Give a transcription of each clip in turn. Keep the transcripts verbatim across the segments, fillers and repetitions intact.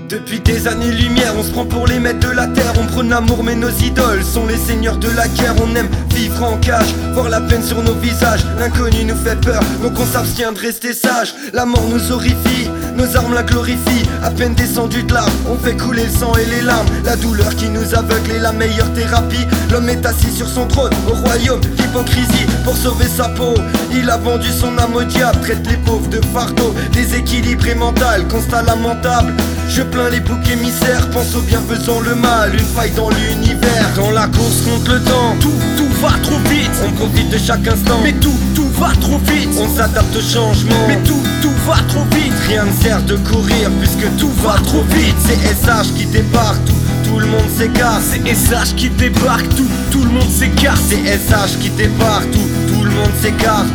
Depuis des années-lumière, on se prend pour les maîtres de la terre. On prône l'amour mais nos idoles sont les seigneurs de la guerre. On aime vivre en cage, voir la peine sur nos visages. L'inconnu nous fait peur, donc on s'abstient de rester sage. La mort nous horrifie, nos armes la glorifient. À peine descendu de l'arbre, on fait couler le sang et les larmes. La douleur qui nous aveugle est la meilleure thérapie. L'homme est assis sur son trône, au royaume d'hypocrisie. Pour sauver sa peau, il a vendu son âme au diable. Traite les pauvres de fardeau, déséquilibré mental, constat lamentable. Je plains les boucs émissaires, pense aux bienfaisants le mal. Une faille dans l'univers, dans la course contre le temps. Tout, tout va trop vite, on profite de chaque instant. Mais tout, tout va trop vite, on s'adapte au changement. Mais tout, tout va trop vite, rien ne sert de courir puisque tout va trop vite. C'est S H qui débarque, tout, tout le monde s'écarte. C'est S H qui débarque, tout, tout le monde s'écarte. C'est S H qui débarque, tout, tout le monde s'écarte.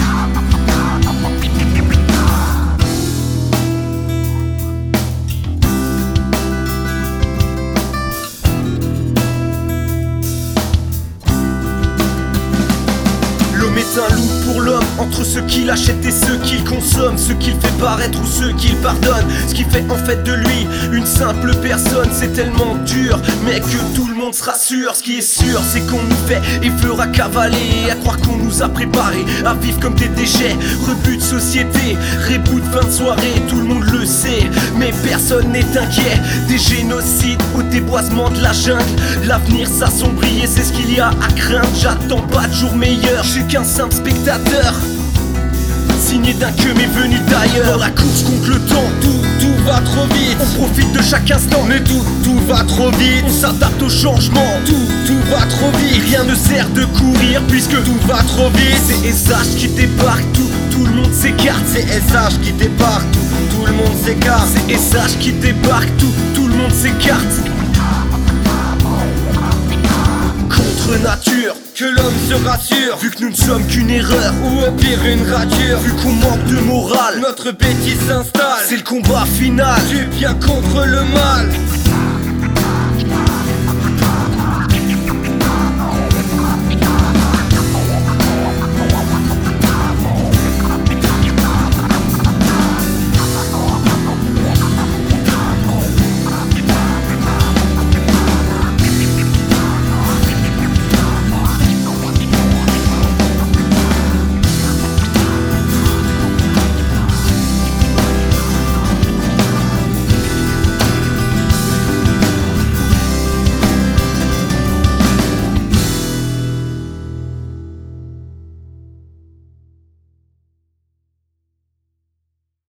L'homme est un loup pour l'homme, entre ceux qui l'achètent et ceux qui le consomment, ceux qu'il fait paraître ou ceux qui le pardonnent. Ce qui fait en fait de lui une simple personne, c'est tellement dur, mais que tout le monde se rassure. Ce qui est sûr, c'est qu'on nous fait et fera cavaler, à croire qu'on nous a préparés à vivre comme des déchets. Rebut de société, reboot fin de soirée, tout le monde le sait, mais personne n'est inquiet. Des génocides au déboisement de la jungle, l'avenir s'assombrit et c'est ce qu'il y a à craindre. J'attends pas de jour meilleur, je suis qu'un simple spectateur, signé d'un que mais venu d'ailleurs. Dans la course contre le temps, tout, tout va trop vite. On profite de chaque instant, mais tout, tout va trop vite. On s'adapte au changement, tout, tout va trop vite. Rien ne sert de courir puisque tout va trop vite. C'est S H qui débarque, tout, tout le monde s'écarte. C'est S H qui débarque, tout, tout le monde s'écarte. C'est S H qui débarque, tout, tout le monde s'écarte. Contre nature, que l'homme se rassure, vu que nous ne sommes qu'une erreur, ou au pire une rature. Vu qu'on manque de morale, notre bêtise s'installe. C'est le combat final, du bien contre le mal.